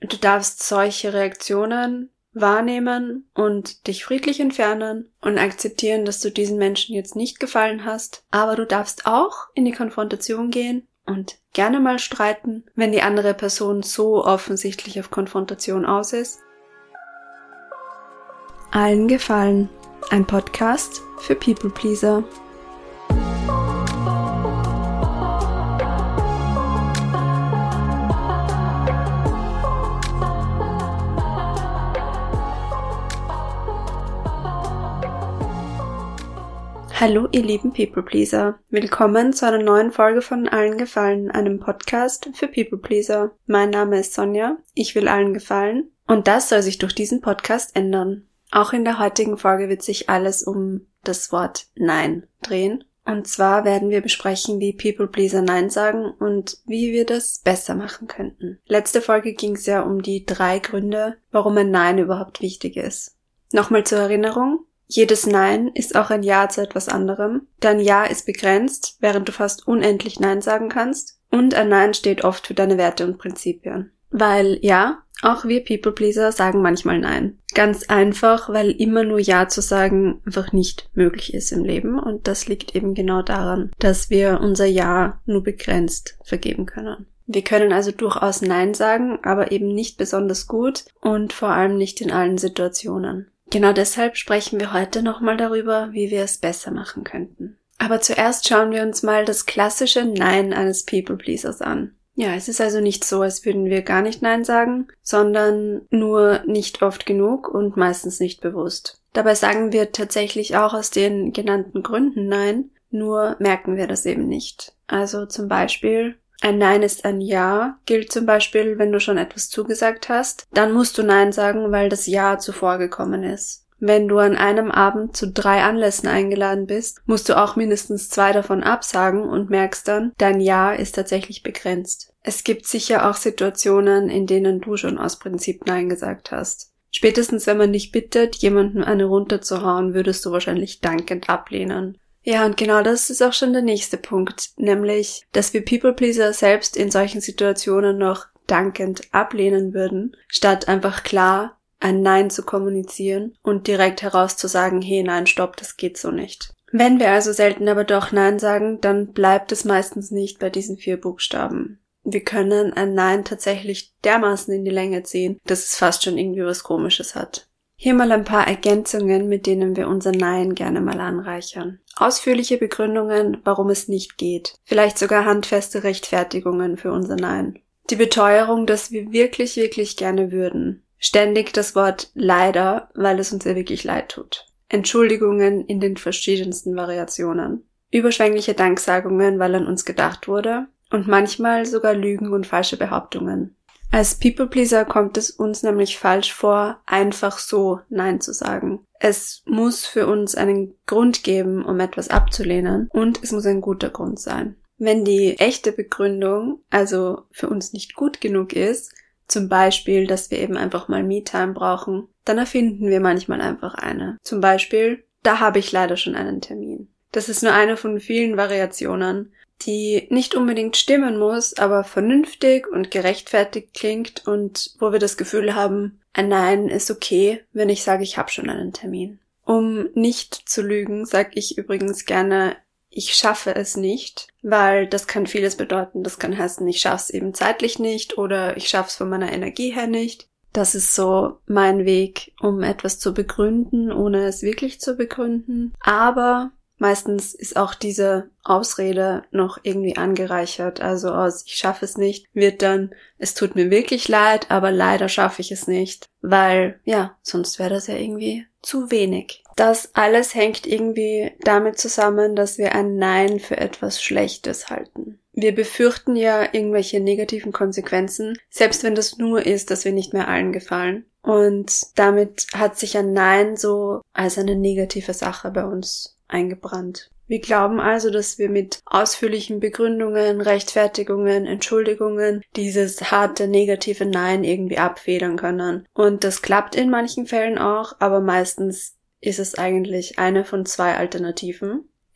Du darfst solche Reaktionen wahrnehmen und dich friedlich entfernen und akzeptieren, dass du diesen Menschen jetzt nicht gefallen hast. Aber du darfst auch in die Konfrontation gehen und gerne mal streiten, wenn die andere Person so offensichtlich auf Konfrontation aus ist. Allen gefallen. Ein Podcast für People Pleaser. Hallo ihr lieben People Pleaser. Willkommen zu einer neuen Folge von Allen gefallen, einem Podcast für People Pleaser. Mein Name ist Sonja, ich will allen gefallen und das soll sich durch diesen Podcast ändern. Auch in der heutigen Folge wird sich alles um das Wort Nein drehen. Und zwar werden wir besprechen, wie People Pleaser Nein sagen und wie wir das besser machen könnten. Letzte Folge ging es ja um die 3 Gründe, warum ein Nein überhaupt wichtig ist. Nochmal zur Erinnerung. Jedes Nein ist auch ein Ja zu etwas anderem. Dein Ja ist begrenzt, während du fast unendlich Nein sagen kannst. Und ein Nein steht oft für deine Werte und Prinzipien. Weil ja, auch wir People Pleaser sagen manchmal Nein. Ganz einfach, weil immer nur Ja zu sagen einfach nicht möglich ist im Leben. Und das liegt eben genau daran, dass wir unser Ja nur begrenzt vergeben können. Wir können also durchaus Nein sagen, aber eben nicht besonders gut und vor allem nicht in allen Situationen. Genau deshalb sprechen wir heute nochmal darüber, wie wir es besser machen könnten. Aber zuerst schauen wir uns mal das klassische Nein eines People-Pleasers an. Ja, es ist also nicht so, als würden wir gar nicht Nein sagen, sondern nur nicht oft genug und meistens nicht bewusst. Dabei sagen wir tatsächlich auch aus den genannten Gründen Nein, nur merken wir das eben nicht. Also zum Beispiel: ein Nein ist ein Ja, gilt zum Beispiel, wenn du schon etwas zugesagt hast, dann musst du Nein sagen, weil das Ja zuvor gekommen ist. Wenn du an einem Abend zu 3 Anlässen eingeladen bist, musst du auch mindestens 2 davon absagen und merkst dann, dein Ja ist tatsächlich begrenzt. Es gibt sicher auch Situationen, in denen du schon aus Prinzip Nein gesagt hast. Spätestens wenn man dich bittet, jemandem eine runterzuhauen, würdest du wahrscheinlich dankend ablehnen. Ja, und genau das ist auch schon der nächste Punkt, nämlich, dass wir People-Pleaser selbst in solchen Situationen noch dankend ablehnen würden, statt einfach klar ein Nein zu kommunizieren und direkt herauszusagen, hey, nein, stopp, das geht so nicht. Wenn wir also selten aber doch Nein sagen, dann bleibt es meistens nicht bei diesen 4 Buchstaben. Wir können ein Nein tatsächlich dermaßen in die Länge ziehen, dass es fast schon irgendwie was Komisches hat. Hier mal ein paar Ergänzungen, mit denen wir unser Nein gerne mal anreichern. Ausführliche Begründungen, warum es nicht geht. Vielleicht sogar handfeste Rechtfertigungen für unser Nein. Die Beteuerung, dass wir wirklich, wirklich gerne würden. Ständig das Wort leider, weil es uns ja wirklich leid tut. Entschuldigungen in den verschiedensten Variationen. Überschwängliche Danksagungen, weil an uns gedacht wurde. Und manchmal sogar Lügen und falsche Behauptungen. Als People-Pleaser kommt es uns nämlich falsch vor, einfach so Nein zu sagen. Es muss für uns einen Grund geben, um etwas abzulehnen, und es muss ein guter Grund sein. Wenn die echte Begründung also für uns nicht gut genug ist, zum Beispiel, dass wir eben einfach mal Me-Time brauchen, dann erfinden wir manchmal einfach eine. Zum Beispiel, da habe ich leider schon einen Termin. Das ist nur eine von vielen Variationen, die nicht unbedingt stimmen muss, aber vernünftig und gerechtfertigt klingt und wo wir das Gefühl haben, ein Nein ist okay, wenn ich sage, ich habe schon einen Termin. Um nicht zu lügen, sage ich übrigens gerne, ich schaffe es nicht, weil das kann vieles bedeuten. Das kann heißen, ich schaffe es eben zeitlich nicht oder ich schaffe es von meiner Energie her nicht. Das ist so mein Weg, um etwas zu begründen, ohne es wirklich zu begründen. Aber meistens ist auch diese Ausrede noch irgendwie angereichert. Also aus ich schaffe es nicht wird dann es tut mir wirklich leid, aber leider schaffe ich es nicht. Weil, ja, sonst wäre das ja irgendwie zu wenig. Das alles hängt irgendwie damit zusammen, dass wir ein Nein für etwas Schlechtes halten. Wir befürchten ja irgendwelche negativen Konsequenzen, selbst wenn das nur ist, dass wir nicht mehr allen gefallen. Und damit hat sich ein Nein so als eine negative Sache bei uns eingebrannt. Wir glauben also, dass wir mit ausführlichen Begründungen, Rechtfertigungen, Entschuldigungen dieses harte, negative Nein irgendwie abfedern können. Und das klappt in manchen Fällen auch, aber meistens ist es eigentlich eine von 2 Alternativen.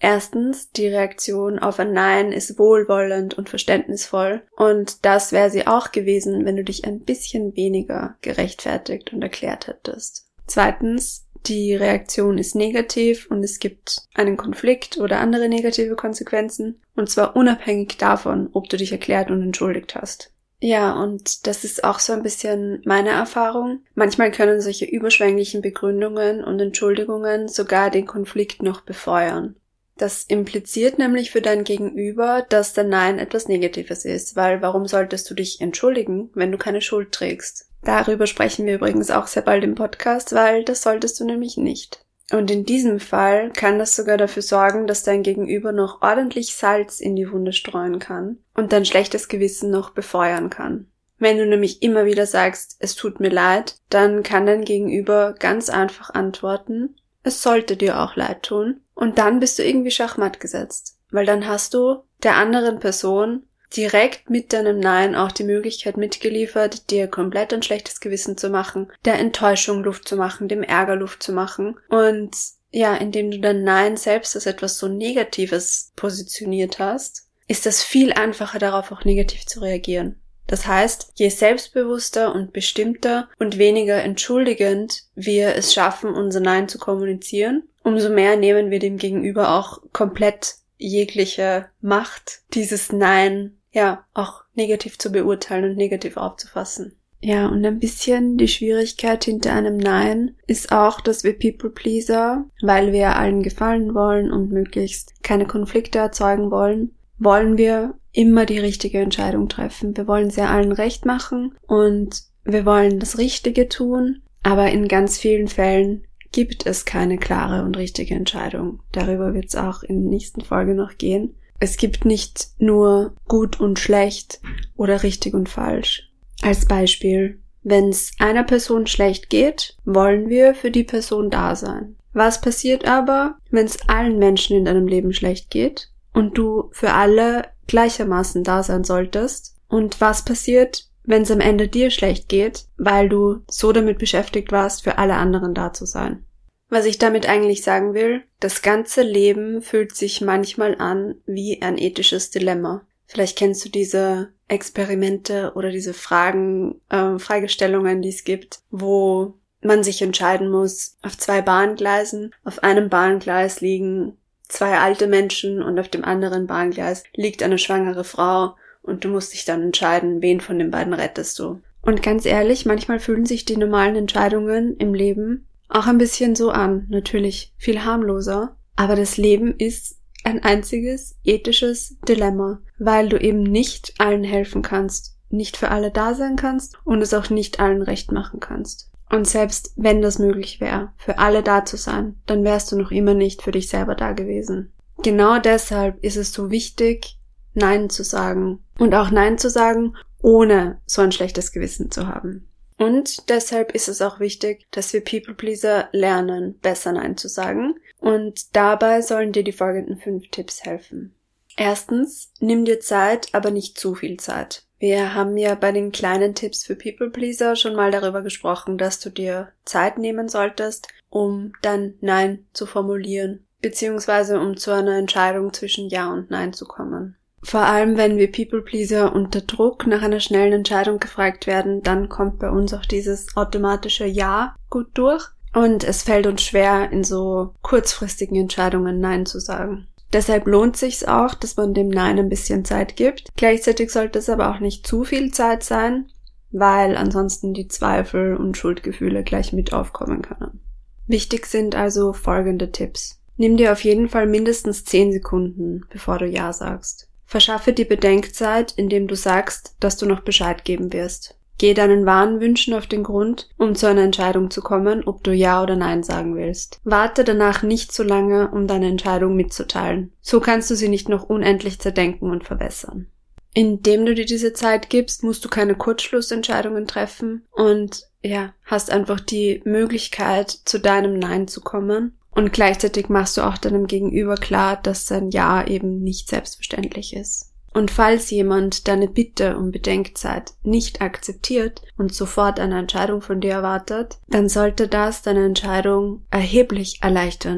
Erstens, die Reaktion auf ein Nein ist wohlwollend und verständnisvoll und das wäre sie auch gewesen, wenn du dich ein bisschen weniger gerechtfertigt und erklärt hättest. Zweitens, die Reaktion ist negativ und es gibt einen Konflikt oder andere negative Konsequenzen und zwar unabhängig davon, ob du dich erklärt und entschuldigt hast. Ja, und das ist auch so ein bisschen meine Erfahrung. Manchmal können solche überschwänglichen Begründungen und Entschuldigungen sogar den Konflikt noch befeuern. Das impliziert nämlich für dein Gegenüber, dass dein Nein etwas Negatives ist, weil warum solltest du dich entschuldigen, wenn du keine Schuld trägst? Darüber sprechen wir übrigens auch sehr bald im Podcast, weil das solltest du nämlich nicht. Und in diesem Fall kann das sogar dafür sorgen, dass dein Gegenüber noch ordentlich Salz in die Wunde streuen kann und dein schlechtes Gewissen noch befeuern kann. Wenn du nämlich immer wieder sagst, es tut mir leid, dann kann dein Gegenüber ganz einfach antworten, es sollte dir auch leid tun. Und dann bist du irgendwie schachmatt gesetzt. Weil dann hast du der anderen Person direkt mit deinem Nein auch die Möglichkeit mitgeliefert, dir komplett ein schlechtes Gewissen zu machen, der Enttäuschung Luft zu machen, dem Ärger Luft zu machen. Und ja, indem du dein Nein selbst als etwas so Negatives positioniert hast, ist das viel einfacher, darauf auch negativ zu reagieren. Das heißt, je selbstbewusster und bestimmter und weniger entschuldigend wir es schaffen, unser Nein zu kommunizieren, umso mehr nehmen wir dem Gegenüber auch komplett jegliche Macht, dieses Nein ja auch negativ zu beurteilen und negativ aufzufassen. Ja, und ein bisschen die Schwierigkeit hinter einem Nein ist auch, dass wir People-Pleaser, weil wir allen gefallen wollen und möglichst keine Konflikte erzeugen wollen wir immer die richtige Entscheidung treffen. Wir wollen sehr allen recht machen und wir wollen das Richtige tun, aber in ganz vielen Fällen gibt es keine klare und richtige Entscheidung. Darüber wird es auch in der nächsten Folge noch gehen. Es gibt nicht nur gut und schlecht oder richtig und falsch. Als Beispiel, wenn es einer Person schlecht geht, wollen wir für die Person da sein. Was passiert aber, wenn es allen Menschen in deinem Leben schlecht geht und du für alle gleichermaßen da sein solltest? Und was passiert, wenn es am Ende dir schlecht geht, weil du so damit beschäftigt warst, für alle anderen da zu sein? Was ich damit eigentlich sagen will, das ganze Leben fühlt sich manchmal an wie ein ethisches Dilemma. Vielleicht kennst du diese Experimente oder diese Fragestellungen, die es gibt, wo man sich entscheiden muss, auf 2 Bahngleisen. Auf einem Bahngleis liegen 2 alte Menschen und auf dem anderen Bahngleis liegt eine schwangere Frau und du musst dich dann entscheiden, wen von den beiden rettest du. Und ganz ehrlich, manchmal fühlen sich die normalen Entscheidungen im Leben auch ein bisschen so an. Natürlich viel harmloser, aber das Leben ist ein einziges ethisches Dilemma, weil du eben nicht allen helfen kannst, nicht für alle da sein kannst und es auch nicht allen recht machen kannst. Und selbst wenn das möglich wäre, für alle da zu sein, dann wärst du noch immer nicht für dich selber da gewesen. Genau deshalb ist es so wichtig, Nein zu sagen. Und auch Nein zu sagen, ohne so ein schlechtes Gewissen zu haben. Und deshalb ist es auch wichtig, dass wir People-Pleaser lernen, besser Nein zu sagen. Und dabei sollen dir die folgenden 5 Tipps helfen. Erstens, nimm dir Zeit, aber nicht zu viel Zeit. Wir haben ja bei den kleinen Tipps für People-Pleaser schon mal darüber gesprochen, dass du dir Zeit nehmen solltest, um dein Nein zu formulieren, beziehungsweise um zu einer Entscheidung zwischen Ja und Nein zu kommen. Vor allem, wenn wir People-Pleaser unter Druck nach einer schnellen Entscheidung gefragt werden, dann kommt bei uns auch dieses automatische Ja gut durch und es fällt uns schwer, in so kurzfristigen Entscheidungen Nein zu sagen. Deshalb lohnt sich's auch, dass man dem Nein ein bisschen Zeit gibt. Gleichzeitig sollte es aber auch nicht zu viel Zeit sein, weil ansonsten die Zweifel und Schuldgefühle gleich mit aufkommen können. Wichtig sind also folgende Tipps. Nimm dir auf jeden Fall mindestens 10 Sekunden, bevor du Ja sagst. Verschaffe dir Bedenkzeit, indem du sagst, dass du noch Bescheid geben wirst. Geh deinen wahren Wünschen auf den Grund, um zu einer Entscheidung zu kommen, ob du Ja oder Nein sagen willst. Warte danach nicht so lange, um deine Entscheidung mitzuteilen. So kannst du sie nicht noch unendlich zerdenken und verwässern. Indem du dir diese Zeit gibst, musst du keine Kurzschlussentscheidungen treffen und hast einfach die Möglichkeit, zu deinem Nein zu kommen. Und gleichzeitig machst du auch deinem Gegenüber klar, dass sein Ja eben nicht selbstverständlich ist. Und falls jemand deine Bitte um Bedenkzeit nicht akzeptiert und sofort eine Entscheidung von dir erwartet, dann sollte das deine Entscheidung erheblich erleichtern.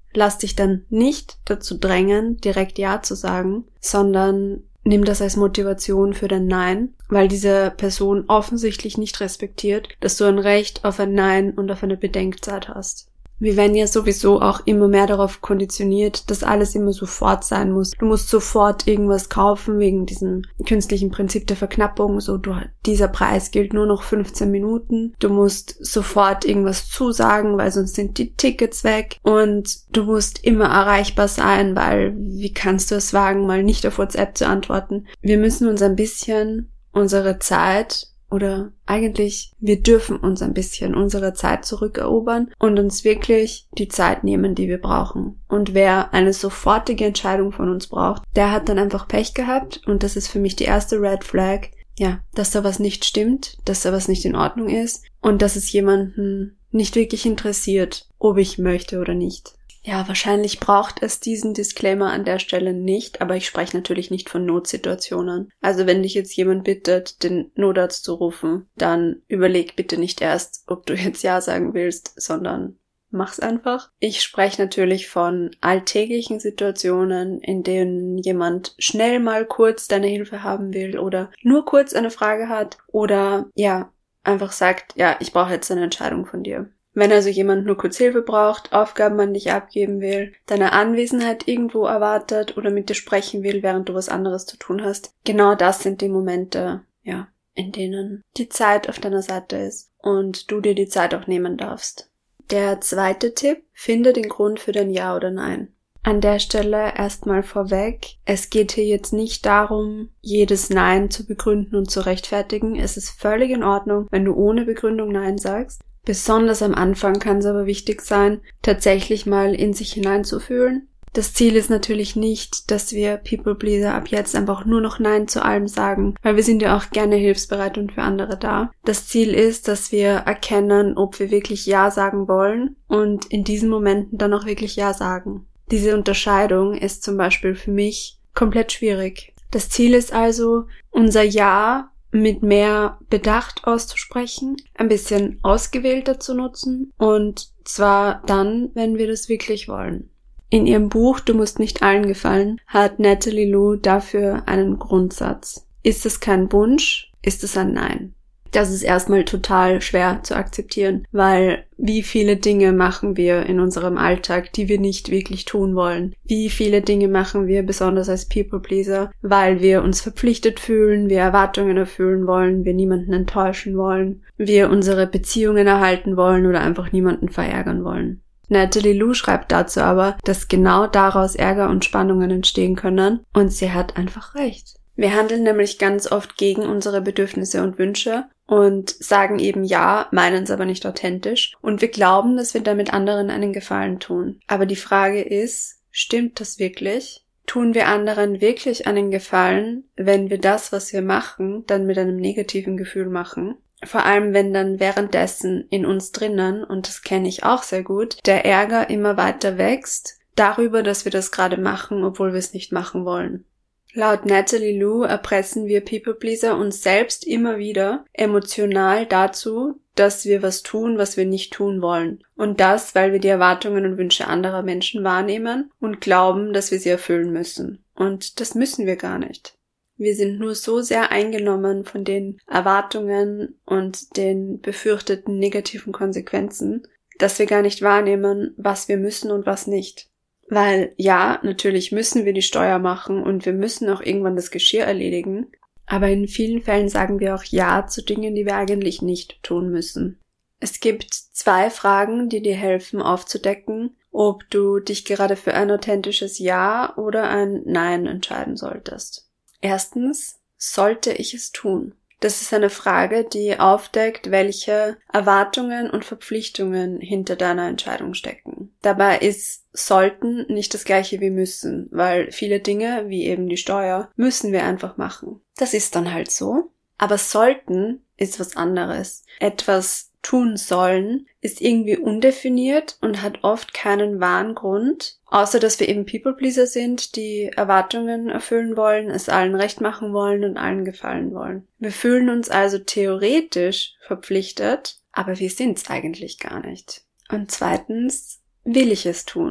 lass dich dann nicht dazu drängen, direkt Ja zu sagen, sondern nimm das als Motivation für dein Nein, weil diese Person offensichtlich nicht respektiert, dass du ein Recht auf ein Nein und auf eine Bedenkzeit hast. Wir werden ja sowieso auch immer mehr darauf konditioniert, dass alles immer sofort sein muss. Du musst sofort irgendwas kaufen wegen diesem künstlichen Prinzip der Verknappung. So, dieser Preis gilt nur noch 15 Minuten. Du musst sofort irgendwas zusagen, weil sonst sind die Tickets weg. Und du musst immer erreichbar sein, weil wie kannst du es wagen, mal nicht auf WhatsApp zu antworten? Wir müssen uns ein bisschen unsere Zeit oder eigentlich, wir dürfen uns ein bisschen unsere Zeit zurückerobern und uns wirklich die Zeit nehmen, die wir brauchen. Und wer eine sofortige Entscheidung von uns braucht, der hat dann einfach Pech gehabt und das ist für mich die erste Red Flag, ja, dass da was nicht stimmt, dass da was nicht in Ordnung ist und dass es jemanden nicht wirklich interessiert, ob ich möchte oder nicht. Ja, wahrscheinlich braucht es diesen Disclaimer an der Stelle nicht, aber ich spreche natürlich nicht von Notsituationen. Also wenn dich jetzt jemand bittet, den Notarzt zu rufen, dann überleg bitte nicht erst, ob du jetzt Ja sagen willst, sondern mach's einfach. Ich spreche natürlich von alltäglichen Situationen, in denen jemand schnell mal kurz deine Hilfe haben will oder nur kurz eine Frage hat oder ja, einfach sagt, ja, ich brauche jetzt eine Entscheidung von dir. Wenn also jemand nur kurz Hilfe braucht, Aufgaben an dich abgeben will, deine Anwesenheit irgendwo erwartet oder mit dir sprechen will, während du was anderes zu tun hast, genau das sind die Momente, ja, in denen die Zeit auf deiner Seite ist und du dir die Zeit auch nehmen darfst. Der zweite Tipp, finde den Grund für dein Ja oder Nein. An der Stelle erstmal vorweg, es geht hier jetzt nicht darum, jedes Nein zu begründen und zu rechtfertigen. Es ist völlig in Ordnung, wenn du ohne Begründung Nein sagst. Besonders am Anfang kann es aber wichtig sein, tatsächlich mal in sich hineinzufühlen. Das Ziel ist natürlich nicht, dass wir People-Pleaser ab jetzt einfach nur noch Nein zu allem sagen, weil wir sind ja auch gerne hilfsbereit und für andere da. Das Ziel ist, dass wir erkennen, ob wir wirklich Ja sagen wollen und in diesen Momenten dann auch wirklich Ja sagen. Diese Unterscheidung ist zum Beispiel für mich komplett schwierig. Das Ziel ist also, unser Ja mit mehr Bedacht auszusprechen, ein bisschen ausgewählter zu nutzen und zwar dann, wenn wir das wirklich wollen. In ihrem Buch Du musst nicht allen gefallen hat Natalie Lou dafür einen Grundsatz. Ist es kein Wunsch, ist es ein Nein. Das ist erstmal total schwer zu akzeptieren, weil wie viele Dinge machen wir in unserem Alltag, die wir nicht wirklich tun wollen? Wie viele Dinge machen wir, besonders als People-Pleaser, weil wir uns verpflichtet fühlen, wir Erwartungen erfüllen wollen, wir niemanden enttäuschen wollen, wir unsere Beziehungen erhalten wollen oder einfach niemanden verärgern wollen. Natalie Lou schreibt dazu aber, dass genau daraus Ärger und Spannungen entstehen können und sie hat einfach recht. Wir handeln nämlich ganz oft gegen unsere Bedürfnisse und Wünsche und sagen eben ja, meinen es aber nicht authentisch und wir glauben, dass wir damit anderen einen Gefallen tun. Aber die Frage ist, stimmt das wirklich? Tun wir anderen wirklich einen Gefallen, wenn wir das, was wir machen, dann mit einem negativen Gefühl machen? Vor allem, wenn dann währenddessen in uns drinnen, und das kenne ich auch sehr gut, der Ärger immer weiter wächst darüber, dass wir das gerade machen, obwohl wir es nicht machen wollen. Laut Natalie Lou erpressen wir People-Pleaser uns selbst immer wieder emotional dazu, dass wir was tun, was wir nicht tun wollen. Und das, weil wir die Erwartungen und Wünsche anderer Menschen wahrnehmen und glauben, dass wir sie erfüllen müssen. Und das müssen wir gar nicht. Wir sind nur so sehr eingenommen von den Erwartungen und den befürchteten negativen Konsequenzen, dass wir gar nicht wahrnehmen, was wir müssen und was nicht. Weil ja, natürlich müssen wir die Steuer machen und wir müssen auch irgendwann das Geschirr erledigen, aber in vielen Fällen sagen wir auch Ja zu Dingen, die wir eigentlich nicht tun müssen. Es gibt 2 Fragen, die dir helfen aufzudecken, ob du dich gerade für ein authentisches Ja oder ein Nein entscheiden solltest. Erstens, sollte ich es tun? Das ist eine Frage, die aufdeckt, welche Erwartungen und Verpflichtungen hinter deiner Entscheidung stecken. Dabei ist sollten nicht das gleiche wie müssen, weil viele Dinge, wie eben die Steuer, müssen wir einfach machen. Das ist dann halt so. Aber sollten ist was anderes. Etwas tun sollen ist irgendwie undefiniert und hat oft keinen wahren Grund, außer dass wir eben People-Pleaser sind, die Erwartungen erfüllen wollen, es allen recht machen wollen und allen gefallen wollen. Wir fühlen uns also theoretisch verpflichtet, aber wir sind's eigentlich gar nicht. Und zweitens, will ich es tun?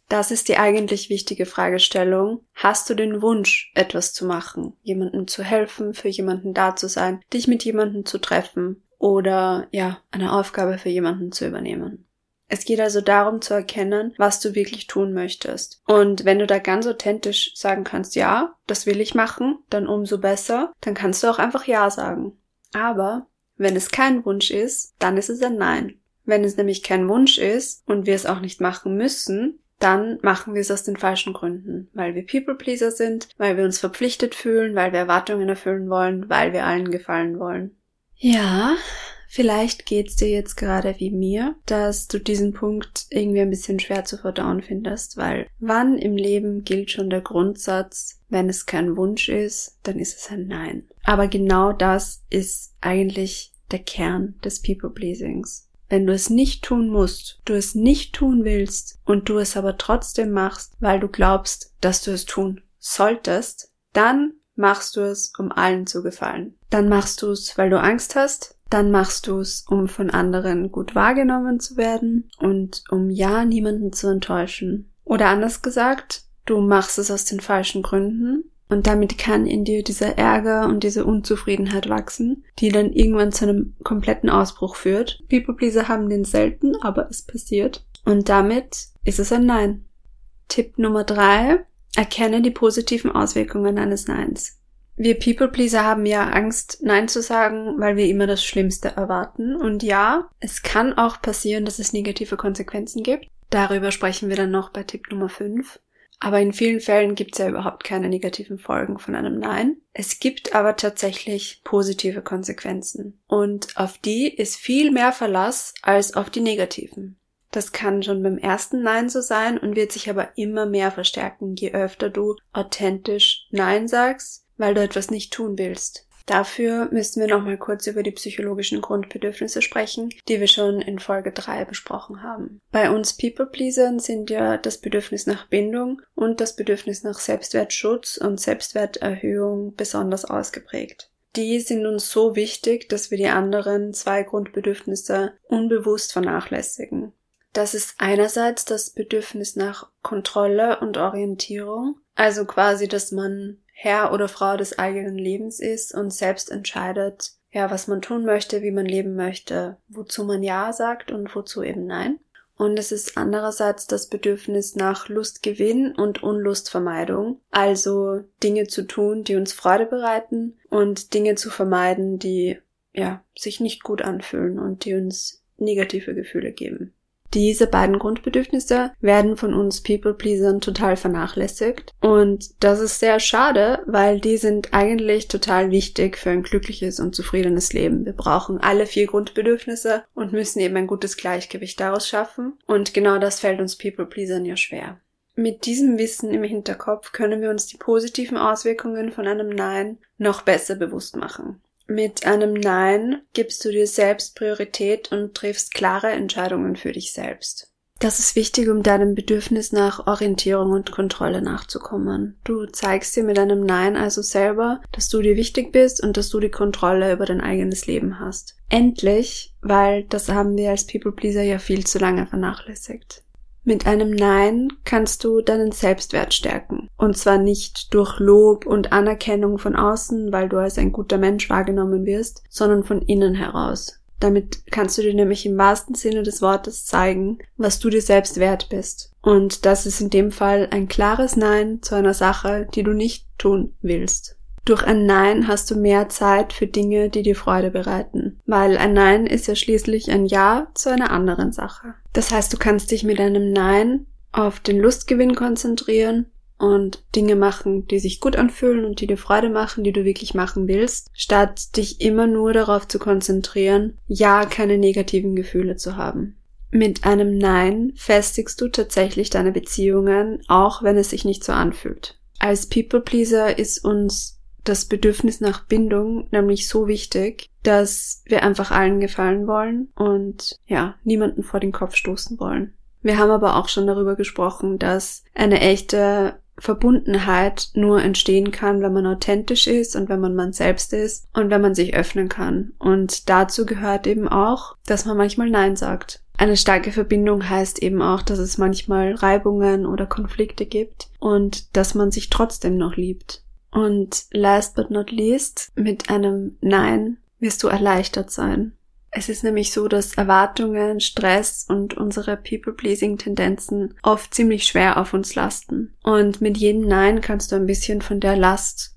Das ist die eigentlich wichtige Fragestellung. Hast du den Wunsch, etwas zu machen, jemandem zu helfen, für jemanden da zu sein, dich mit jemandem zu treffen oder eine Aufgabe für jemanden zu übernehmen? Es geht also darum zu erkennen, was du wirklich tun möchtest. Und wenn du da ganz authentisch sagen kannst, ja, das will ich machen, dann umso besser, dann kannst du auch einfach ja sagen. Aber wenn es kein Wunsch ist, dann ist es ein Nein. Wenn es nämlich kein Wunsch ist und wir es auch nicht machen müssen, dann machen wir es aus den falschen Gründen. Weil wir People-Pleaser sind, weil wir uns verpflichtet fühlen, weil wir Erwartungen erfüllen wollen, weil wir allen gefallen wollen. Ja, vielleicht geht's dir jetzt gerade wie mir, dass du diesen Punkt irgendwie ein bisschen schwer zu verdauen findest, weil wann im Leben gilt schon der Grundsatz, wenn es kein Wunsch ist, dann ist es ein Nein. Aber genau das ist eigentlich der Kern des People-Pleasings. Wenn du es nicht tun musst, du es nicht tun willst und du es aber trotzdem machst, weil du glaubst, dass du es tun solltest, dann machst du es, um allen zu gefallen. Dann machst du es, weil du Angst hast, dann machst du es, um von anderen gut wahrgenommen zu werden und um niemanden zu enttäuschen. Oder anders gesagt, du machst es aus den falschen Gründen. Und damit kann in dir dieser Ärger und diese Unzufriedenheit wachsen, die dann irgendwann zu einem kompletten Ausbruch führt. People-Pleaser haben den selten, aber es passiert. Und damit ist es ein Nein. Tipp Nummer 3. Erkenne die positiven Auswirkungen eines Neins. Wir People-Pleaser haben ja Angst, Nein zu sagen, weil wir immer das Schlimmste erwarten. Und ja, es kann auch passieren, dass es negative Konsequenzen gibt. Darüber sprechen wir dann noch bei Tipp Nummer 5. Aber in vielen Fällen gibt es ja überhaupt keine negativen Folgen von einem Nein. Es gibt aber tatsächlich positive Konsequenzen. Und auf die ist viel mehr Verlass als auf die negativen. Das kann schon beim ersten Nein so sein und wird sich aber immer mehr verstärken, je öfter du authentisch Nein sagst, weil du etwas nicht tun willst. Dafür müssen wir nochmal kurz über die psychologischen Grundbedürfnisse sprechen, die wir schon in Folge 3 besprochen haben. Bei uns People-Pleasern sind ja das Bedürfnis nach Bindung und das Bedürfnis nach Selbstwertschutz und Selbstwerterhöhung besonders ausgeprägt. Die sind uns so wichtig, dass wir die anderen 2 Grundbedürfnisse unbewusst vernachlässigen. Das ist einerseits das Bedürfnis nach Kontrolle und Orientierung, also quasi, dass man Herr oder Frau des eigenen Lebens ist und selbst entscheidet, was man tun möchte, wie man leben möchte, wozu man Ja sagt und wozu eben Nein. Und es ist andererseits das Bedürfnis nach Lustgewinn und Unlustvermeidung, also Dinge zu tun, die uns Freude bereiten und Dinge zu vermeiden, die sich nicht gut anfühlen und die uns negative Gefühle geben. Diese beiden Grundbedürfnisse werden von uns People-Pleasern total vernachlässigt und das ist sehr schade, weil die sind eigentlich total wichtig für ein glückliches und zufriedenes Leben. Wir brauchen alle 4 Grundbedürfnisse und müssen eben ein gutes Gleichgewicht daraus schaffen und genau das fällt uns People-Pleasern ja schwer. Mit diesem Wissen im Hinterkopf können wir uns die positiven Auswirkungen von einem Nein noch besser bewusst machen. Mit einem Nein gibst du dir selbst Priorität und triffst klare Entscheidungen für dich selbst. Das ist wichtig, um deinem Bedürfnis nach Orientierung und Kontrolle nachzukommen. Du zeigst dir mit einem Nein also selber, dass du dir wichtig bist und dass du die Kontrolle über dein eigenes Leben hast. Endlich, weil das haben wir als People-Pleaser ja viel zu lange vernachlässigt. Mit einem Nein kannst du deinen Selbstwert stärken. Und zwar nicht durch Lob und Anerkennung von außen, weil du als ein guter Mensch wahrgenommen wirst, sondern von innen heraus. Damit kannst du dir nämlich im wahrsten Sinne des Wortes zeigen, was du dir selbst wert bist. Und das ist in dem Fall ein klares Nein zu einer Sache, die du nicht tun willst. Durch ein Nein hast du mehr Zeit für Dinge, die dir Freude bereiten, weil ein Nein ist ja schließlich ein Ja zu einer anderen Sache. Das heißt, du kannst dich mit einem Nein auf den Lustgewinn konzentrieren und Dinge machen, die sich gut anfühlen und die dir Freude machen, die du wirklich machen willst, statt dich immer nur darauf zu konzentrieren, keine negativen Gefühle zu haben. Mit einem Nein festigst du tatsächlich deine Beziehungen, auch wenn es sich nicht so anfühlt. Als People-Pleaser ist uns das Bedürfnis nach Bindung nämlich so wichtig, dass wir einfach allen gefallen wollen und niemanden vor den Kopf stoßen wollen. Wir haben aber auch schon darüber gesprochen, dass eine echte Verbundenheit nur entstehen kann, wenn man authentisch ist und wenn man selbst ist und wenn man sich öffnen kann. Und dazu gehört eben auch, dass man manchmal Nein sagt. Eine starke Verbindung heißt eben auch, dass es manchmal Reibungen oder Konflikte gibt und dass man sich trotzdem noch liebt. Und last but not least, mit einem Nein wirst du erleichtert sein. Es ist nämlich so, dass Erwartungen, Stress und unsere People-Pleasing-Tendenzen oft ziemlich schwer auf uns lasten. Und mit jedem Nein kannst du ein bisschen von der Last,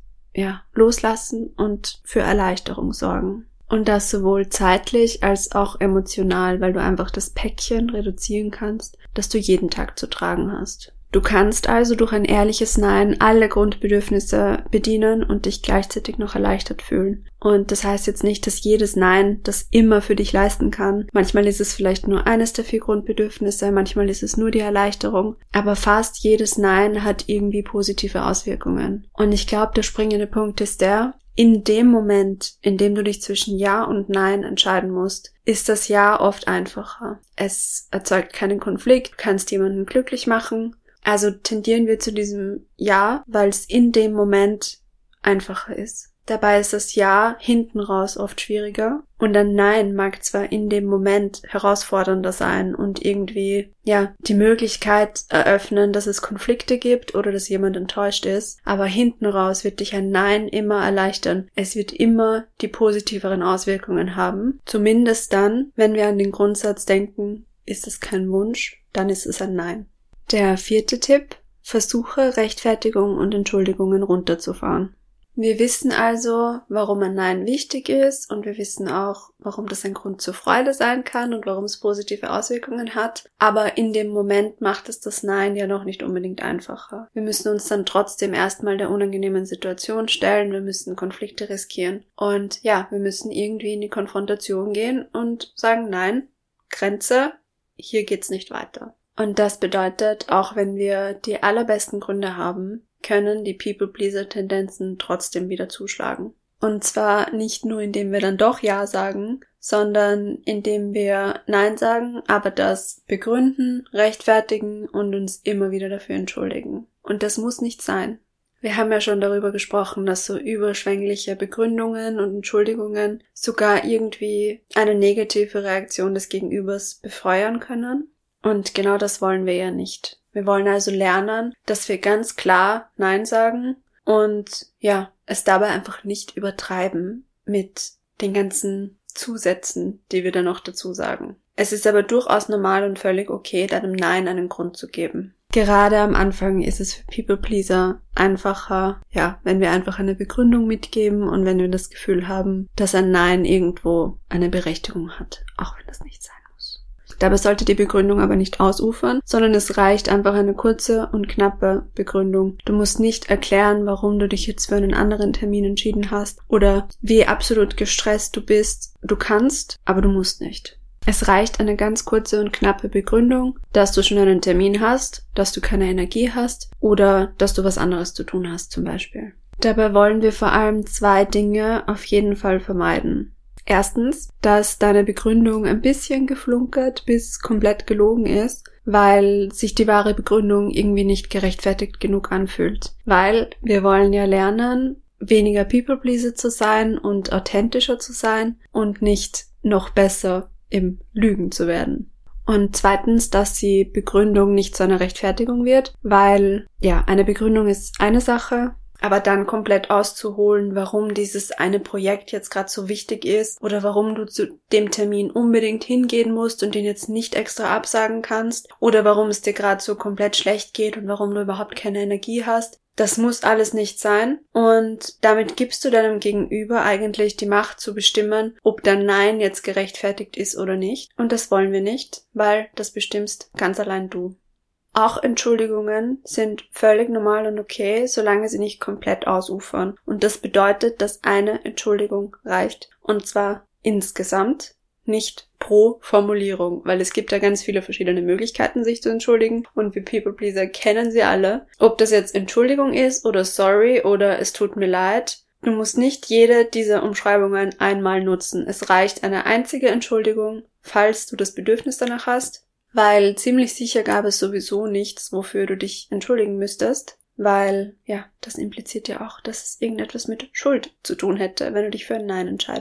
loslassen und für Erleichterung sorgen. Und das sowohl zeitlich als auch emotional, weil du einfach das Päckchen reduzieren kannst, das du jeden Tag zu tragen hast. Du kannst also durch ein ehrliches Nein alle Grundbedürfnisse bedienen und dich gleichzeitig noch erleichtert fühlen. Und das heißt jetzt nicht, dass jedes Nein das immer für dich leisten kann. Manchmal ist es vielleicht nur eines der 4 Grundbedürfnisse, manchmal ist es nur die Erleichterung. Aber fast jedes Nein hat irgendwie positive Auswirkungen. Und ich glaube, der springende Punkt ist der, in dem Moment, in dem du dich zwischen Ja und Nein entscheiden musst, ist das Ja oft einfacher. Es erzeugt keinen Konflikt, du kannst jemanden glücklich machen. Also tendieren wir zu diesem Ja, weil es in dem Moment einfacher ist. Dabei ist das Ja hinten raus oft schwieriger und ein Nein mag zwar in dem Moment herausfordernder sein und irgendwie, die Möglichkeit eröffnen, dass es Konflikte gibt oder dass jemand enttäuscht ist, aber hinten raus wird dich ein Nein immer erleichtern. Es wird immer die positiveren Auswirkungen haben. Zumindest dann, wenn wir an den Grundsatz denken, ist es kein Wunsch, dann ist es ein Nein. Der 4. Tipp: Versuche, Rechtfertigung und Entschuldigungen runterzufahren. Wir wissen also, warum ein Nein wichtig ist und wir wissen auch, warum das ein Grund zur Freude sein kann und warum es positive Auswirkungen hat. Aber in dem Moment macht es das Nein ja noch nicht unbedingt einfacher. Wir müssen uns dann trotzdem erstmal der unangenehmen Situation stellen, wir müssen Konflikte riskieren und wir müssen irgendwie in die Konfrontation gehen und sagen, nein, Grenze, hier geht's nicht weiter. Und das bedeutet, auch wenn wir die allerbesten Gründe haben, können die People-Pleaser-Tendenzen trotzdem wieder zuschlagen. Und zwar nicht nur, indem wir dann doch Ja sagen, sondern indem wir Nein sagen, aber das begründen, rechtfertigen und uns immer wieder dafür entschuldigen. Und das muss nicht sein. Wir haben ja schon darüber gesprochen, dass so überschwängliche Begründungen und Entschuldigungen sogar irgendwie eine negative Reaktion des Gegenübers befeuern können. Und genau das wollen wir ja nicht. Wir wollen also lernen, dass wir ganz klar Nein sagen und es dabei einfach nicht übertreiben mit den ganzen Zusätzen, die wir dann noch dazu sagen. Es ist aber durchaus normal und völlig okay, deinem Nein einen Grund zu geben. Gerade am Anfang ist es für People-Pleaser einfacher, wenn wir einfach eine Begründung mitgeben und wenn wir das Gefühl haben, dass ein Nein irgendwo eine Berechtigung hat, auch wenn das nicht sein muss. Dabei sollte die Begründung aber nicht ausufern, sondern es reicht einfach eine kurze und knappe Begründung. Du musst nicht erklären, warum du dich jetzt für einen anderen Termin entschieden hast oder wie absolut gestresst du bist. Du kannst, aber du musst nicht. Es reicht eine ganz kurze und knappe Begründung, dass du schon einen Termin hast, dass du keine Energie hast oder dass du was anderes zu tun hast zum Beispiel. Dabei wollen wir vor allem 2 Dinge auf jeden Fall vermeiden. Erstens, dass deine Begründung ein bisschen geflunkert bis komplett gelogen ist, weil sich die wahre Begründung irgendwie nicht gerechtfertigt genug anfühlt. Weil wir wollen ja lernen, weniger People-Pleaser zu sein und authentischer zu sein und nicht noch besser im Lügen zu werden. Und zweitens, dass die Begründung nicht zu einer Rechtfertigung wird, weil eine Begründung ist eine Sache, aber dann komplett auszuholen, warum dieses eine Projekt jetzt gerade so wichtig ist oder warum du zu dem Termin unbedingt hingehen musst und den jetzt nicht extra absagen kannst oder warum es dir gerade so komplett schlecht geht und warum du überhaupt keine Energie hast. Das muss alles nicht sein und damit gibst du deinem Gegenüber eigentlich die Macht zu bestimmen, ob dein Nein jetzt gerechtfertigt ist oder nicht. Und das wollen wir nicht, weil das bestimmst ganz allein du. Auch Entschuldigungen sind völlig normal und okay, solange sie nicht komplett ausufern. Und das bedeutet, dass eine Entschuldigung reicht. Und zwar insgesamt, nicht pro Formulierung, weil es gibt ja ganz viele verschiedene Möglichkeiten, sich zu entschuldigen und wir People-Pleaser kennen sie alle. Ob das jetzt Entschuldigung ist oder sorry oder es tut mir leid, du musst nicht jede dieser Umschreibungen einmal nutzen. Es reicht eine einzige Entschuldigung, falls du das Bedürfnis danach hast, weil ziemlich sicher gab es sowieso nichts, wofür du dich entschuldigen müsstest, weil, das impliziert ja auch, dass es irgendetwas mit Schuld zu tun hätte, wenn du dich für ein Nein entscheidest.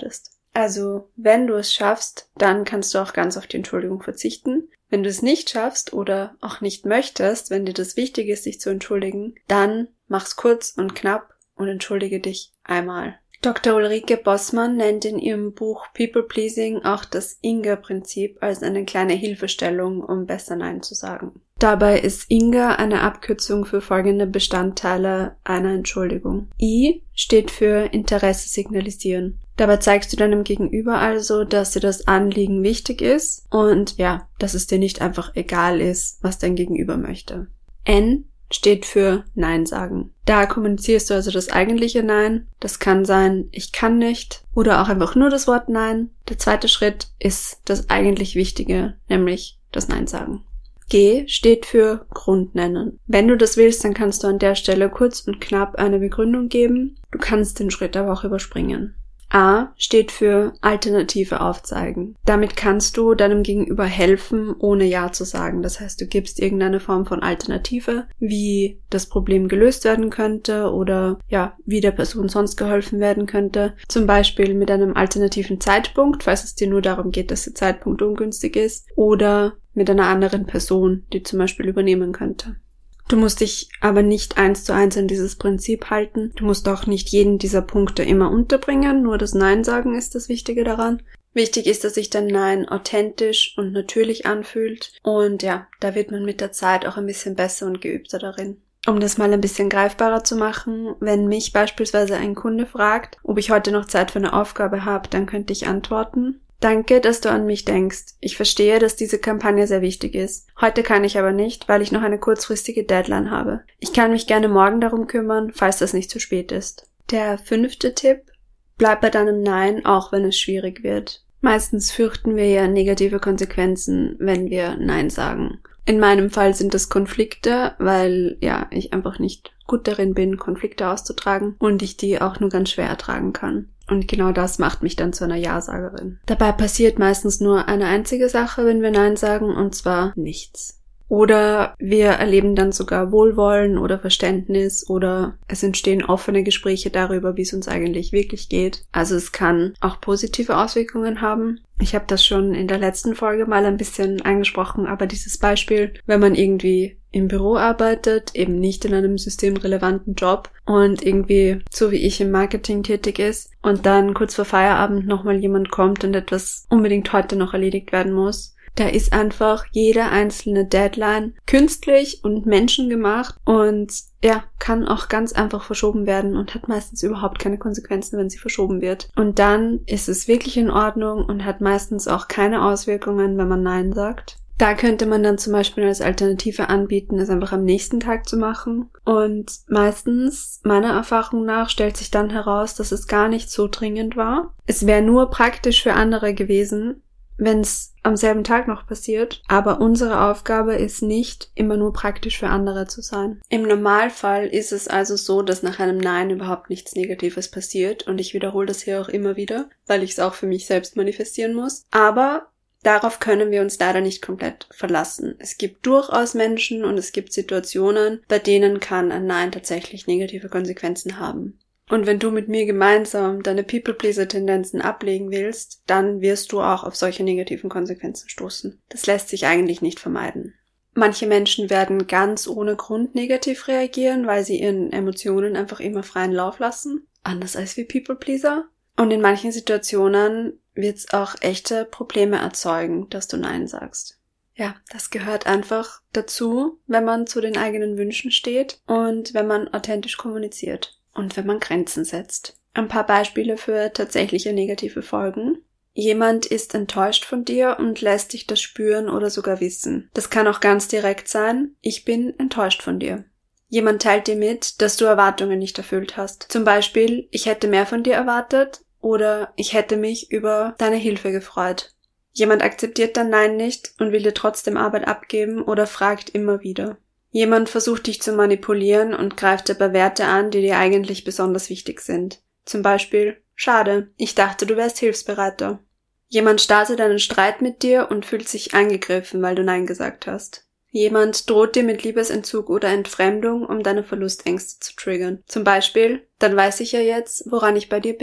Also, wenn du es schaffst, dann kannst du auch ganz auf die Entschuldigung verzichten. Wenn du es nicht schaffst oder auch nicht möchtest, wenn dir das wichtig ist, dich zu entschuldigen, dann mach's kurz und knapp und entschuldige dich einmal. Dr. Ulrike Bossmann nennt in ihrem Buch People Pleasing auch das INGA-Prinzip als eine kleine Hilfestellung, um besser Nein zu sagen. Dabei ist INGA eine Abkürzung für folgende Bestandteile einer Entschuldigung. I steht für Interesse signalisieren. Dabei zeigst du deinem Gegenüber also, dass dir das Anliegen wichtig ist und dass es dir nicht einfach egal ist, was dein Gegenüber möchte. N steht für Nein sagen. Da kommunizierst du also das eigentliche Nein. Das kann sein, ich kann nicht oder auch einfach nur das Wort Nein. Der zweite Schritt ist das eigentlich Wichtige, nämlich das Nein sagen. G steht für Grund nennen. Wenn du das willst, dann kannst du an der Stelle kurz und knapp eine Begründung geben. Du kannst den Schritt aber auch überspringen. A steht für Alternative aufzeigen. Damit kannst du deinem Gegenüber helfen, ohne Ja zu sagen. Das heißt, du gibst irgendeine Form von Alternative, wie das Problem gelöst werden könnte oder wie der Person sonst geholfen werden könnte. Zum Beispiel mit einem alternativen Zeitpunkt, falls es dir nur darum geht, dass der Zeitpunkt ungünstig ist, oder mit einer anderen Person, die zum Beispiel übernehmen könnte. Du musst dich aber nicht 1:1 an dieses Prinzip halten. Du musst auch nicht jeden dieser Punkte immer unterbringen, nur das Nein sagen ist das Wichtige daran. Wichtig ist, dass sich dein Nein authentisch und natürlich anfühlt und da wird man mit der Zeit auch ein bisschen besser und geübter darin. Um das mal ein bisschen greifbarer zu machen, wenn mich beispielsweise ein Kunde fragt, ob ich heute noch Zeit für eine Aufgabe habe, dann könnte ich antworten: Danke, dass du an mich denkst. Ich verstehe, dass diese Kampagne sehr wichtig ist. Heute kann ich aber nicht, weil ich noch eine kurzfristige Deadline habe. Ich kann mich gerne morgen darum kümmern, falls das nicht zu spät ist. Der 5. Tipp: Bleib bei deinem Nein, auch wenn es schwierig wird. Meistens fürchten wir ja negative Konsequenzen, wenn wir Nein sagen. In meinem Fall sind es Konflikte, weil ich einfach nicht gut darin bin, Konflikte auszutragen und ich die auch nur ganz schwer ertragen kann. Und genau das macht mich dann zu einer Ja-Sagerin. Dabei passiert meistens nur eine einzige Sache, wenn wir Nein sagen, und zwar nichts. Oder wir erleben dann sogar Wohlwollen oder Verständnis oder es entstehen offene Gespräche darüber, wie es uns eigentlich wirklich geht. Also es kann auch positive Auswirkungen haben. Ich habe das schon in der letzten Folge mal ein bisschen angesprochen, aber dieses Beispiel, wenn man irgendwie im Büro arbeitet, eben nicht in einem systemrelevanten Job und irgendwie, so wie ich, im Marketing tätig ist und dann kurz vor Feierabend nochmal jemand kommt und etwas unbedingt heute noch erledigt werden muss, da ist einfach jede einzelne Deadline künstlich und menschengemacht und kann auch ganz einfach verschoben werden und hat meistens überhaupt keine Konsequenzen, wenn sie verschoben wird. Und dann ist es wirklich in Ordnung und hat meistens auch keine Auswirkungen, wenn man Nein sagt. Da könnte man dann zum Beispiel als Alternative anbieten, es einfach am nächsten Tag zu machen. Und meistens, meiner Erfahrung nach, stellt sich dann heraus, dass es gar nicht so dringend war. Es wäre nur praktisch für andere gewesen, wenn es am selben Tag noch passiert, aber unsere Aufgabe ist nicht, immer nur praktisch für andere zu sein. Im Normalfall ist es also so, dass nach einem Nein überhaupt nichts Negatives passiert und ich wiederhole das hier auch immer wieder, weil ich es auch für mich selbst manifestieren muss. Aber darauf können wir uns leider nicht komplett verlassen. Es gibt durchaus Menschen und es gibt Situationen, bei denen kann ein Nein tatsächlich negative Konsequenzen haben. Und wenn du mit mir gemeinsam deine People-Pleaser-Tendenzen ablegen willst, dann wirst du auch auf solche negativen Konsequenzen stoßen. Das lässt sich eigentlich nicht vermeiden. Manche Menschen werden ganz ohne Grund negativ reagieren, weil sie ihren Emotionen einfach immer freien Lauf lassen. Anders als wir People-Pleaser. Und in manchen Situationen wird es auch echte Probleme erzeugen, dass du Nein sagst. Ja, das gehört einfach dazu, wenn man zu den eigenen Wünschen steht und wenn man authentisch kommuniziert. Und wenn man Grenzen setzt. Ein paar Beispiele für tatsächliche negative Folgen. Jemand ist enttäuscht von dir und lässt dich das spüren oder sogar wissen. Das kann auch ganz direkt sein: Ich bin enttäuscht von dir. Jemand teilt dir mit, dass du Erwartungen nicht erfüllt hast. Zum Beispiel: Ich hätte mehr von dir erwartet oder ich hätte mich über deine Hilfe gefreut. Jemand akzeptiert dein Nein nicht und will dir trotzdem Arbeit abgeben oder fragt immer wieder. Jemand versucht dich zu manipulieren und greift dabei Werte an, die dir eigentlich besonders wichtig sind. Zum Beispiel: Schade, ich dachte, du wärst hilfsbereiter. Jemand startet einen Streit mit dir und fühlt sich angegriffen, weil du Nein gesagt hast. Jemand droht dir mit Liebesentzug oder Entfremdung, um deine Verlustängste zu triggern. Zum Beispiel: Dann weiß ich ja jetzt, woran ich bei dir bin.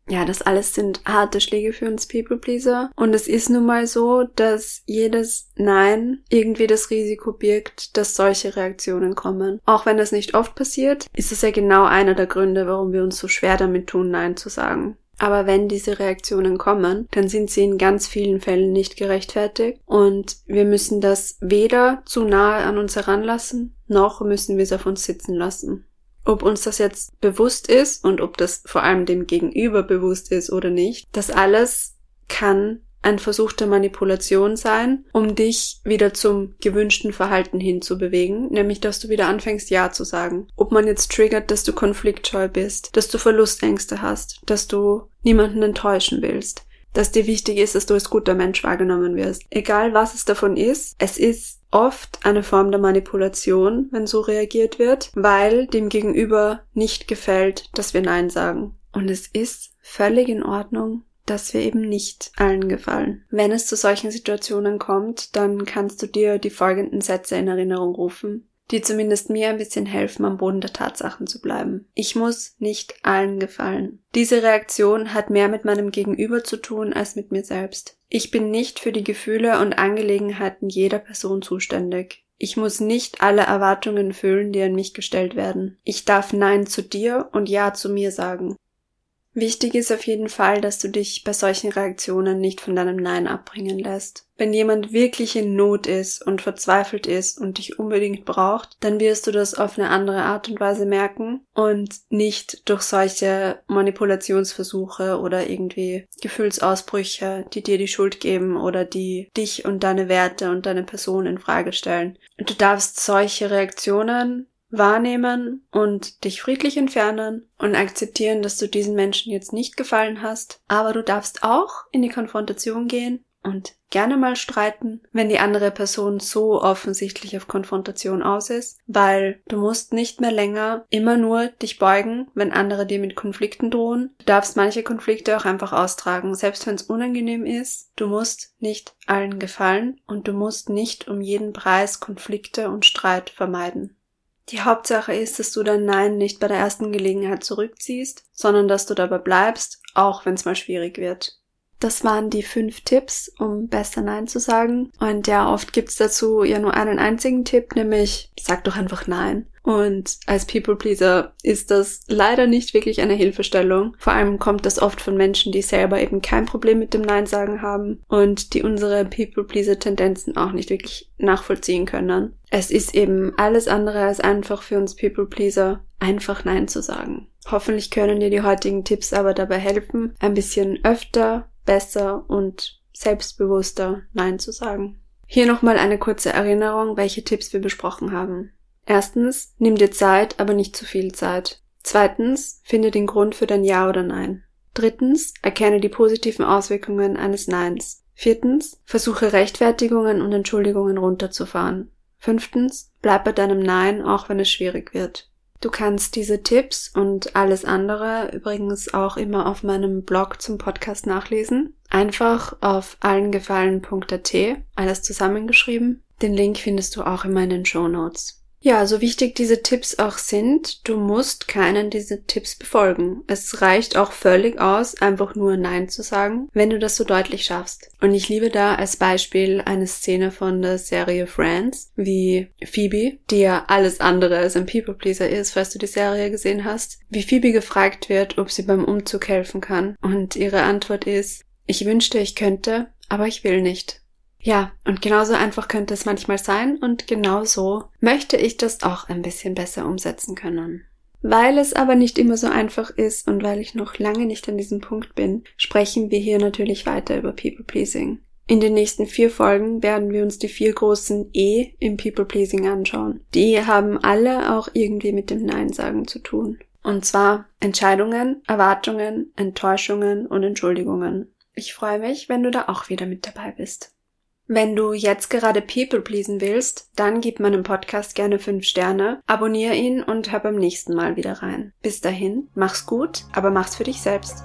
Ja, das alles sind harte Schläge für uns People-Pleaser. Und es ist nun mal so, dass jedes Nein irgendwie das Risiko birgt, dass solche Reaktionen kommen. Auch wenn das nicht oft passiert, ist es ja genau einer der Gründe, warum wir uns so schwer damit tun, Nein zu sagen. Aber wenn diese Reaktionen kommen, dann sind sie in ganz vielen Fällen nicht gerechtfertigt und wir müssen das weder zu nahe an uns heranlassen, noch müssen wir es auf uns sitzen lassen. Ob uns das jetzt bewusst ist und ob das vor allem dem Gegenüber bewusst ist oder nicht, das alles kann ein Versuch der Manipulation sein, um dich wieder zum gewünschten Verhalten hinzubewegen, nämlich dass du wieder anfängst, Ja zu sagen. Ob man jetzt triggert, dass du konfliktscheu bist, dass du Verlustängste hast, dass du niemanden enttäuschen willst, dass dir wichtig ist, dass du als guter Mensch wahrgenommen wirst. Egal was es davon ist, es ist oft eine Form der Manipulation, wenn so reagiert wird, weil dem Gegenüber nicht gefällt, dass wir Nein sagen. Und es ist völlig in Ordnung, dass wir eben nicht allen gefallen. Wenn es zu solchen Situationen kommt, dann kannst du dir die folgenden Sätze in Erinnerung rufen, die zumindest mir ein bisschen helfen, am Boden der Tatsachen zu bleiben. Ich muss nicht allen gefallen. Diese Reaktion hat mehr mit meinem Gegenüber zu tun als mit mir selbst. Ich bin nicht für die Gefühle und Angelegenheiten jeder Person zuständig. Ich muss nicht alle Erwartungen erfüllen, die an mich gestellt werden. Ich darf Nein zu dir und Ja zu mir sagen. Wichtig ist auf jeden Fall, dass du dich bei solchen Reaktionen nicht von deinem Nein abbringen lässt. Wenn jemand wirklich in Not ist und verzweifelt ist und dich unbedingt braucht, dann wirst du das auf eine andere Art und Weise merken und nicht durch solche Manipulationsversuche oder irgendwie Gefühlsausbrüche, die dir die Schuld geben oder die dich und deine Werte und deine Person in Frage stellen. Du darfst solche Reaktionen wahrnehmen und dich friedlich entfernen und akzeptieren, dass du diesen Menschen jetzt nicht gefallen hast. Aber du darfst auch in die Konfrontation gehen und gerne mal streiten, wenn die andere Person so offensichtlich auf Konfrontation aus ist, weil du musst nicht mehr länger immer nur dich beugen, wenn andere dir mit Konflikten drohen. Du darfst manche Konflikte auch einfach austragen, selbst wenn es unangenehm ist. Du musst nicht allen gefallen und du musst nicht um jeden Preis Konflikte und Streit vermeiden. Die Hauptsache ist, dass du dein Nein nicht bei der ersten Gelegenheit zurückziehst, sondern dass du dabei bleibst, auch wenn es mal schwierig wird. Das waren die 5 Tipps, um besser Nein zu sagen. Und ja, oft gibt's dazu ja nur einen einzigen Tipp, nämlich sag doch einfach Nein. Und als People-Pleaser ist das leider nicht wirklich eine Hilfestellung. Vor allem kommt das oft von Menschen, die selber eben kein Problem mit dem Nein sagen haben und die unsere People-Pleaser-Tendenzen auch nicht wirklich nachvollziehen können. Es ist eben alles andere als einfach für uns People-Pleaser, einfach Nein zu sagen. Hoffentlich können dir die heutigen Tipps aber dabei helfen, ein bisschen öfter, besser und selbstbewusster Nein zu sagen. Hier nochmal eine kurze Erinnerung, welche Tipps wir besprochen haben. Erstens, nimm dir Zeit, aber nicht zu viel Zeit. Zweitens, finde den Grund für dein Ja oder Nein. Drittens, erkenne die positiven Auswirkungen eines Neins. Viertens, versuche Rechtfertigungen und Entschuldigungen runterzufahren. Fünftens, bleib bei deinem Nein, auch wenn es schwierig wird. Du kannst diese Tipps und alles andere übrigens auch immer auf meinem Blog zum Podcast nachlesen. Einfach auf allengefallen.at, alles zusammengeschrieben. Den Link findest du auch immer in den Shownotes. Ja, so wichtig diese Tipps auch sind, du musst keinen dieser Tipps befolgen. Es reicht auch völlig aus, einfach nur Nein zu sagen, wenn du das so deutlich schaffst. Und ich liebe da als Beispiel eine Szene von der Serie Friends, wie Phoebe, die ja alles andere als ein People-Pleaser ist, falls du die Serie gesehen hast, wie Phoebe gefragt wird, ob sie beim Umzug helfen kann. Und ihre Antwort ist, ich wünschte, ich könnte, aber ich will nicht. Ja, und genauso einfach könnte es manchmal sein und genauso möchte ich das auch ein bisschen besser umsetzen können. Weil es aber nicht immer so einfach ist und weil ich noch lange nicht an diesem Punkt bin, sprechen wir hier natürlich weiter über People-Pleasing. In den nächsten 4 Folgen werden wir uns die 4 großen E im People-Pleasing anschauen. Die haben alle auch irgendwie mit dem Nein-Sagen zu tun. Und zwar Entscheidungen, Erwartungen, Enttäuschungen und Entschuldigungen. Ich freue mich, wenn du da auch wieder mit dabei bist. Wenn du jetzt gerade People pleasen willst, dann gib meinem Podcast gerne 5 Sterne, abonniere ihn und hör beim nächsten Mal wieder rein. Bis dahin, mach's gut, aber mach's für dich selbst.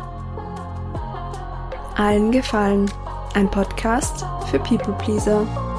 Allen gefallen. Ein Podcast für People Pleaser.